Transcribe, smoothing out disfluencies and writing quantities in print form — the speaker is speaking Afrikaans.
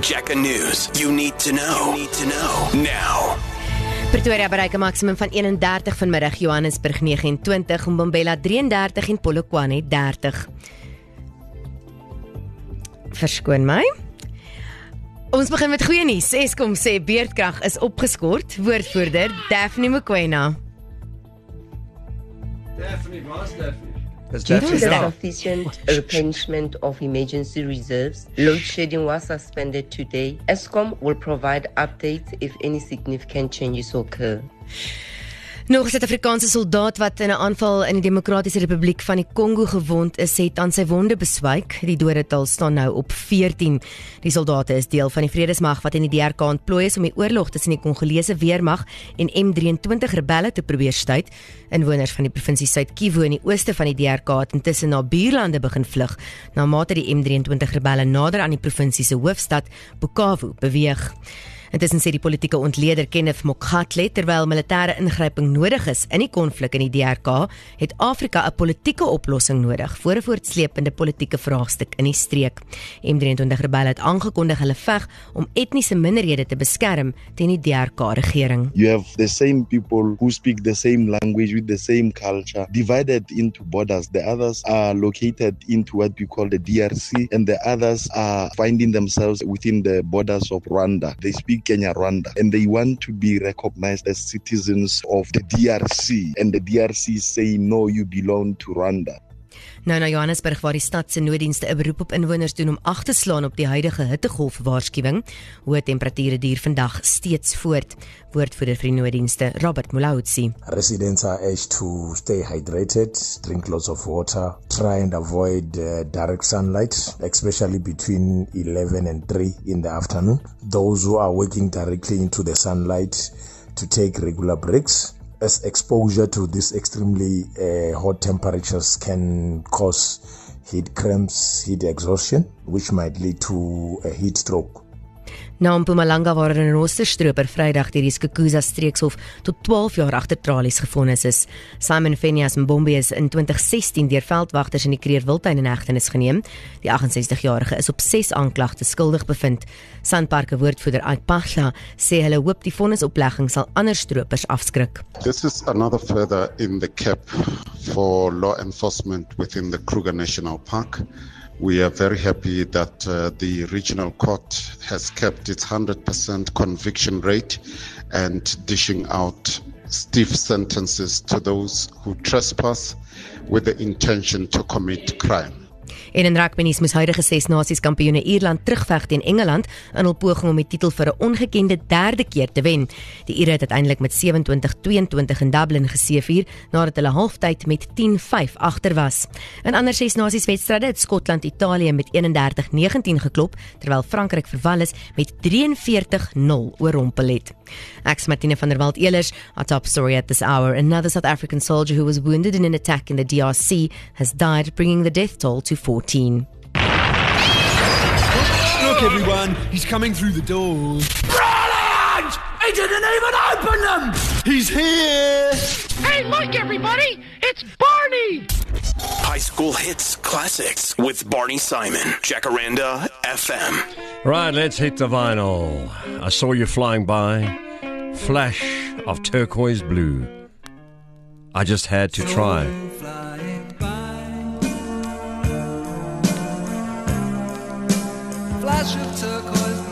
Jacka News. You need to know. Now. Pretoria bereik 'n maksimum van 31 vanmiddag, Johannesburg 29, Mbombela 33 en Polokwane 30. Verskoon my. Ons begin met goeie nuus. Eskom sê beerdkrag is opgeskort. Woordvoerder Daphne Mokoena. Daphne. Sufficient replenishment of emergency reserves. Load shedding was suspended today. Eskom will provide updates if any significant changes occur. Nog 'n Suid-Afrikaanse soldaat wat in 'n aanval in die Demokratiese Republiek van die Kongo gewond is, het aan sy wonde beswyk. Die dodetal staan nou op 14. Die soldate is deel van die vredesmag wat in die DRK ontplooi is om die oorlog tussen die Kongolese weermag en M23 rebelle te probeer staai. Inwoners van die provinsie Suid-Kivu in die ooste van die DRK het intussen na buurlande begin vlug, na mate die M23 rebelle nader aan die provinsie se hoofstad Bukavu beweeg. Intussen sê die politieke ontleder Kenneth Mokgatle, terwyl militêre ingryping nodig is in die konflik in die DRK, het Afrika 'n politieke oplossing nodig vir 'n voortsleepende politieke vraagstuk in die streek. M23 rebelle het aangekondig hulle veg om etniese minderhede te beskerm teen die DRK-regering. You have the same people who speak the same language with the same culture, divided into borders. The others are located into what we call the DRC, and the others are finding themselves within the borders of Rwanda. They speak Kenya-Rwanda, and they want to be recognized as citizens of the DRC, and the DRC say, no, you belong to Rwanda. Nou na Johannesburg waar die stad se nooddienste 'n beroep op inwoners doen om ag te slaan op die huidige hittegolf waarskuwing. Hoë temperature duur vandag steeds voort. Woordvoerder vir die nooddienste, Robert Mulaudzi. Residents are urged to stay hydrated, drink lots of water, try and avoid direct sunlight, especially between 11 and 3 in the afternoon. Those who are working directly into the sunlight to take regular breaks, as exposure to these extremely hot temperatures can cause heat cramps, heat exhaustion, which might lead to a heat stroke. Na Mpumalanga waar 'n renosterstroper Vrydag deur die Skukuza streekshof tot 12 jaar agter tralies gefonnis is. Simon Phineas Mbombe is in 2016 deur veldwagters in die Kruger Wildtuin in hegtenis geneem. Die 68-jarige is op 6 aanklagte skuldig bevind. Sanparke woordvoerder Ike Pachla sê hulle hoop die vonnisoplegging sal ander stropers afskrik. This is another feather in the cap for law enforcement within the Kruger National Park. We are very happy that the regional court has kept its 100% conviction rate and dishing out stiff sentences to those who trespass with the intention to commit crime. En in rugbynuus moes huidige 6 nasies kampioene Ierland terugveg teen Engeland in hul poging om die titel vir 'n ongekende derde keer te wen. Die Ire het uiteindelik met 27-22 in Dublin geseëvier nadat hulle halftyd met 10-5 agter was. In ander 6 nasies wedstryde het Skotland Italië met 31-19 geklop, terwyl Frankryk vir Wales met 43-0 oorrompel het. Ek's Martine van der Walt-Elers, our top story at this hour. Another South African soldier who was wounded in an attack in the DRC has died, bringing the death toll to 14. Look everyone, he's coming through the door. Brilliant! He didn't even open them! He's here! Hey, look everybody! It's Barney! High school hits classics with Barney Simon. Jacaranda FM. Right, let's hit the vinyl. I saw you flying by. Flash of turquoise blue. I just had to try. Flash of turquoise